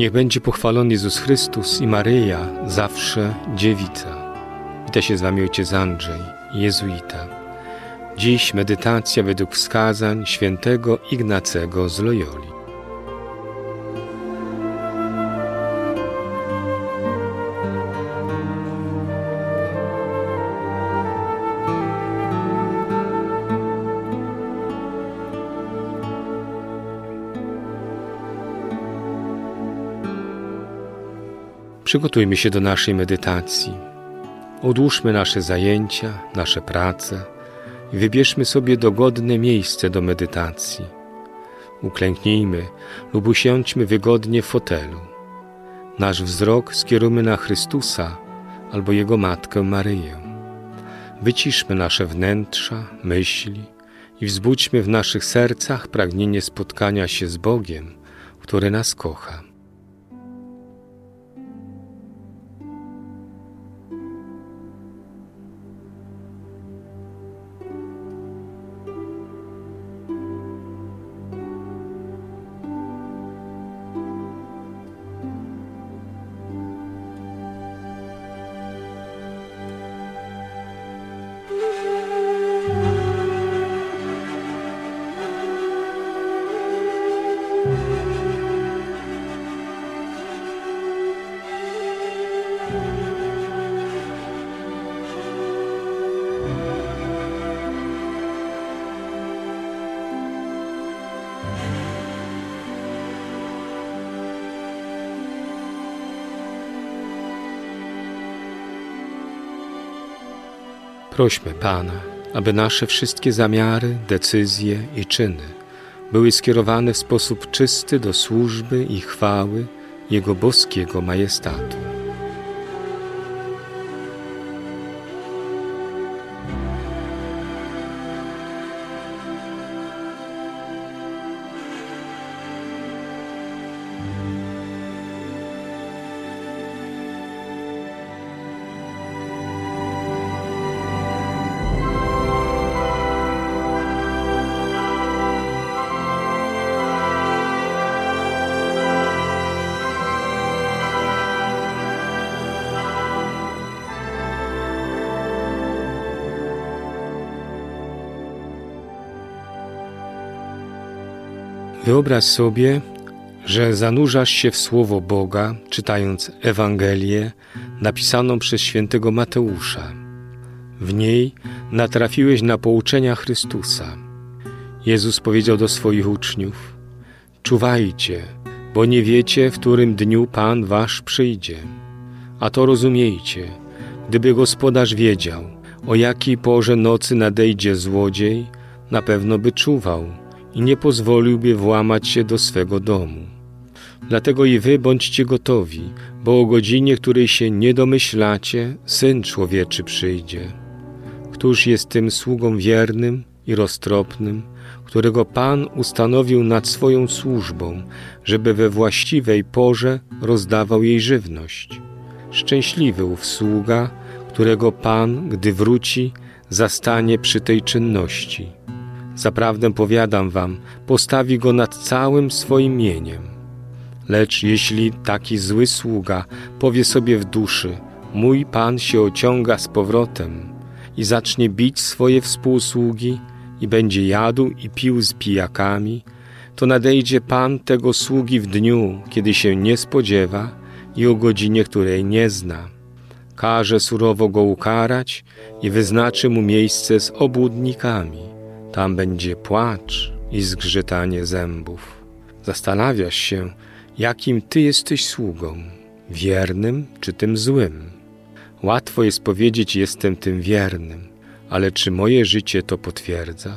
Niech będzie pochwalony Jezus Chrystus i Maryja, zawsze dziewica. Wita się z wami ojciec Andrzej, jezuita. Dziś medytacja według wskazań świętego Ignacego z Loyoli. Przygotujmy się do naszej medytacji. Odłóżmy nasze zajęcia, nasze prace i wybierzmy sobie dogodne miejsce do medytacji. Uklęknijmy lub usiądźmy wygodnie w fotelu. Nasz wzrok skierujmy na Chrystusa albo Jego Matkę Maryję. Wyciszmy nasze wnętrza, myśli i wzbudźmy w naszych sercach pragnienie spotkania się z Bogiem, który nas kocha. Prośmy Pana, aby nasze wszystkie zamiary, decyzje i czyny były skierowane w sposób czysty do służby i chwały Jego boskiego majestatu. Wyobraź sobie, że zanurzasz się w Słowo Boga, czytając Ewangelię napisaną przez świętego Mateusza. W niej natrafiłeś na pouczenia Chrystusa. Jezus powiedział do swoich uczniów: czuwajcie, bo nie wiecie, w którym dniu Pan wasz przyjdzie. A to rozumiejcie, gdyby gospodarz wiedział, o jakiej porze nocy nadejdzie złodziej, na pewno by czuwał i nie pozwoliłby włamać się do swego domu. Dlatego i wy bądźcie gotowi, bo o godzinie, której się nie domyślacie, Syn Człowieczy przyjdzie. Któż jest tym sługą wiernym i roztropnym, którego Pan ustanowił nad swoją służbą, żeby we właściwej porze rozdawał jej żywność? Szczęśliwy ów sługa, którego Pan, gdy wróci, zastanie przy tej czynności. Zaprawdę powiadam wam, postawi go nad całym swoim mieniem. Lecz jeśli taki zły sługa powie sobie w duszy: mój Pan się ociąga z powrotem, i zacznie bić swoje współsługi i będzie jadł i pił z pijakami, to nadejdzie Pan tego sługi w dniu, kiedy się nie spodziewa i o godzinie, której nie zna. Każe surowo go ukarać i wyznaczy mu miejsce z obłudnikami. Tam będzie płacz i zgrzytanie zębów. Zastanawiasz się, jakim ty jesteś sługą, wiernym czy tym złym. Łatwo jest powiedzieć: jestem tym wiernym, ale czy moje życie to potwierdza?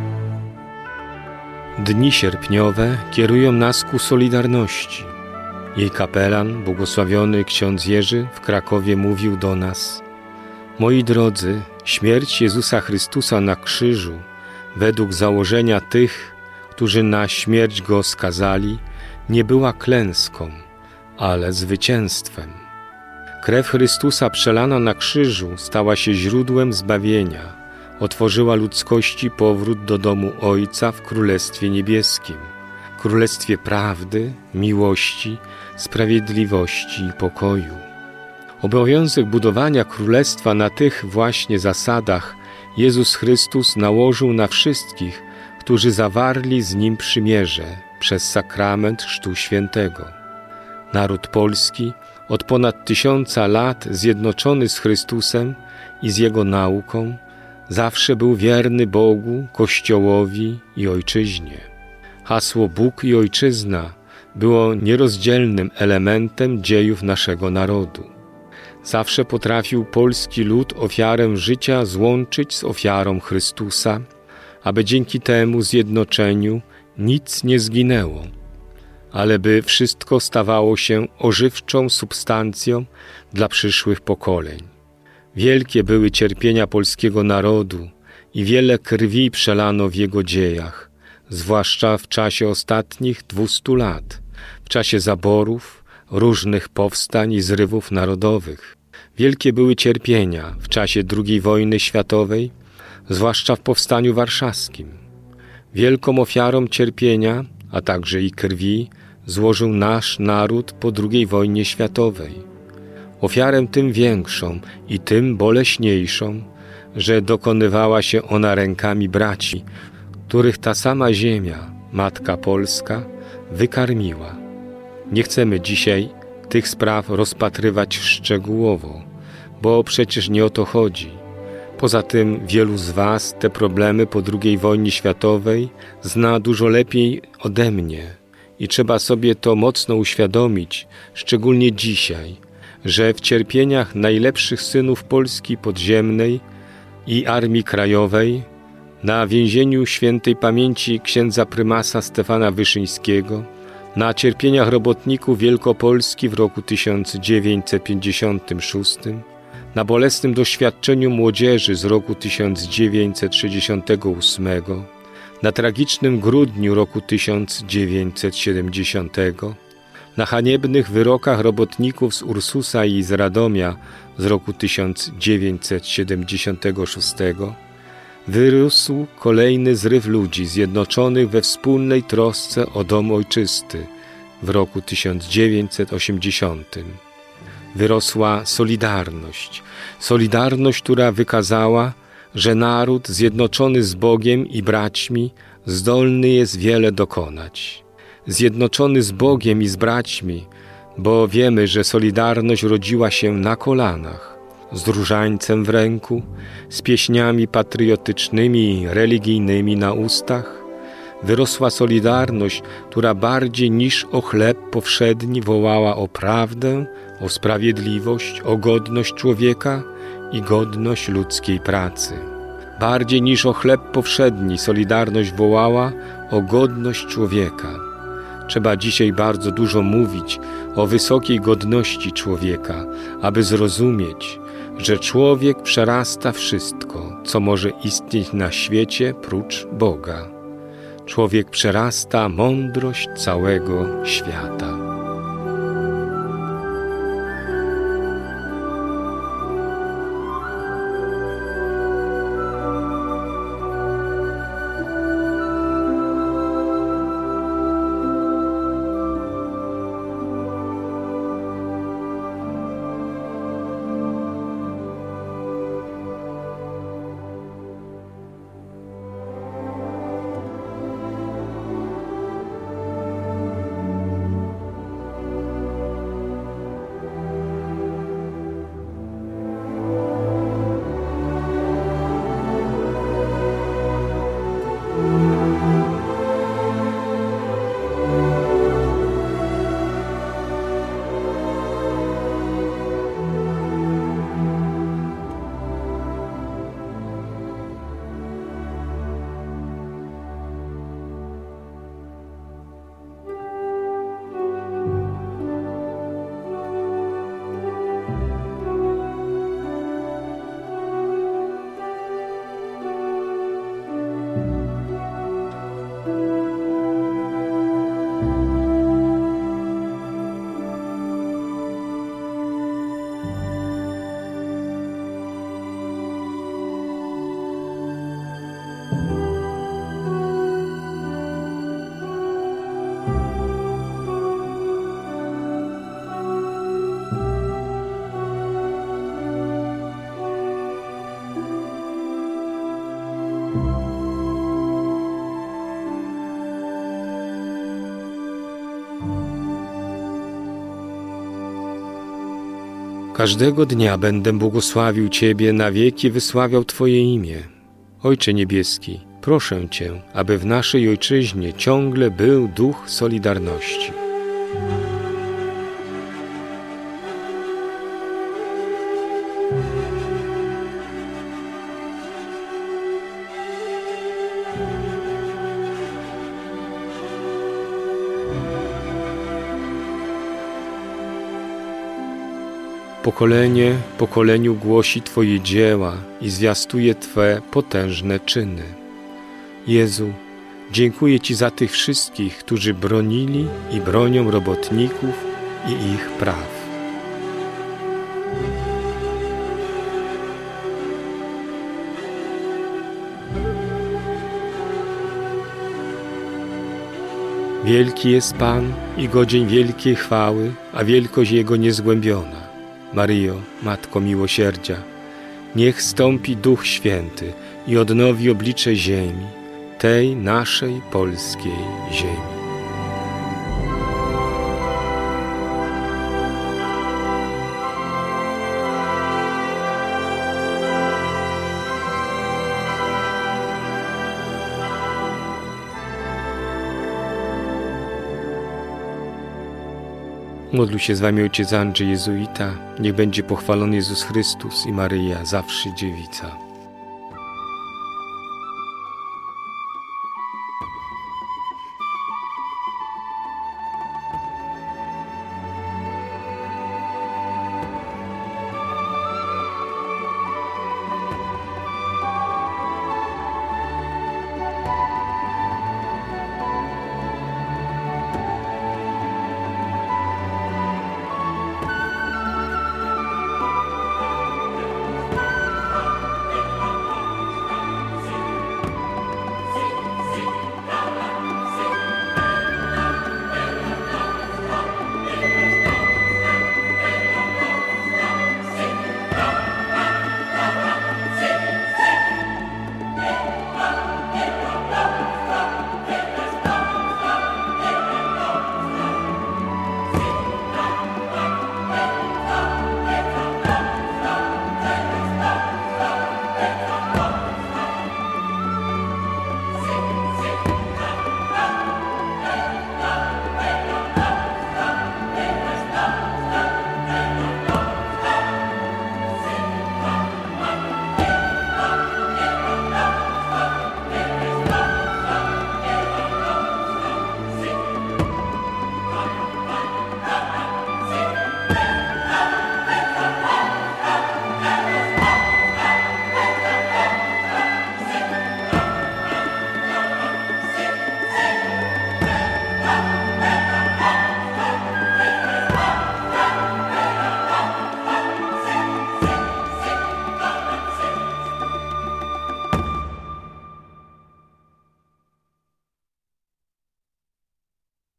Dni sierpniowe kierują nas ku solidarności. Jej kapelan, błogosławiony ksiądz Jerzy w Krakowie, mówił do nas: moi drodzy, śmierć Jezusa Chrystusa na krzyżu, według założenia tych, którzy na śmierć Go skazali, nie była klęską, ale zwycięstwem. Krew Chrystusa przelana na krzyżu stała się źródłem zbawienia, otworzyła ludzkości powrót do domu Ojca w Królestwie Niebieskim, Królestwie prawdy, miłości, sprawiedliwości i pokoju. Obowiązek budowania Królestwa na tych właśnie zasadach Jezus Chrystus nałożył na wszystkich, którzy zawarli z Nim przymierze przez sakrament Chrztu Świętego. Naród polski od ponad 1000 lat zjednoczony z Chrystusem i z Jego nauką zawsze był wierny Bogu, Kościołowi i Ojczyźnie. Hasło Bóg i Ojczyzna było nierozdzielnym elementem dziejów naszego narodu. Zawsze potrafił polski lud ofiarę życia złączyć z ofiarą Chrystusa, aby dzięki temu zjednoczeniu nic nie zginęło, ale by wszystko stawało się ożywczą substancją dla przyszłych pokoleń. Wielkie były cierpienia polskiego narodu i wiele krwi przelano w jego dziejach, zwłaszcza w czasie ostatnich 200 lat, w czasie zaborów, różnych powstań i zrywów narodowych. Wielkie były cierpienia w czasie II wojny światowej, zwłaszcza w Powstaniu Warszawskim. Wielką ofiarą cierpienia, a także i krwi, złożył nasz naród po II wojnie światowej. Ofiarę tym większą i tym boleśniejszą, że dokonywała się ona rękami braci, których ta sama ziemia, Matka Polska, wykarmiła. Nie chcemy dzisiaj tych spraw rozpatrywać szczegółowo, bo przecież nie o to chodzi. Poza tym wielu z Was te problemy po II wojnie światowej zna dużo lepiej ode mnie i trzeba sobie to mocno uświadomić, szczególnie dzisiaj, że w cierpieniach najlepszych synów Polski podziemnej i Armii Krajowej, na więzieniu świętej pamięci księdza prymasa Stefana Wyszyńskiego, na cierpieniach robotników Wielkopolski w roku 1956, na bolesnym doświadczeniu młodzieży z roku 1968, na tragicznym grudniu roku 1970, na haniebnych wyrokach robotników z Ursusa i z Radomia z roku 1976, wyrósł kolejny zryw ludzi zjednoczonych we wspólnej trosce o dom ojczysty w roku 1980. Wyrosła Solidarność, która wykazała, że naród zjednoczony z Bogiem i braćmi zdolny jest wiele dokonać. Zjednoczony z Bogiem i z braćmi, bo wiemy, że Solidarność rodziła się na kolanach, z różańcem w ręku, z pieśniami patriotycznymi i religijnymi na ustach. Wyrosła Solidarność, która bardziej niż o chleb powszedni wołała o prawdę, o sprawiedliwość, o godność człowieka i godność ludzkiej pracy. Bardziej niż o chleb powszedni Solidarność wołała o godność człowieka. Trzeba dzisiaj bardzo dużo mówić o wysokiej godności człowieka, aby zrozumieć, że człowiek przerasta wszystko, co może istnieć na świecie prócz Boga. Człowiek przerasta mądrość całego świata. Każdego dnia będę błogosławił Ciebie, na wieki wysławiał Twoje imię. Ojcze Niebieski, proszę Cię, aby w naszej Ojczyźnie ciągle był duch solidarności. Pokolenie pokoleniu głosi Twoje dzieła i zwiastuje Twe potężne czyny. Jezu, dziękuję Ci za tych wszystkich, którzy bronili i bronią robotników i ich praw. Wielki jest Pan i godzien wielkiej chwały, a wielkość Jego niezgłębiona. Maryjo, Matko Miłosierdzia, niech stąpi Duch Święty i odnowi oblicze ziemi, tej naszej polskiej ziemi. Modlił się z Wami ojciec Andrzej Jezuita. Niech będzie pochwalony Jezus Chrystus i Maryja, zawsze Dziewica.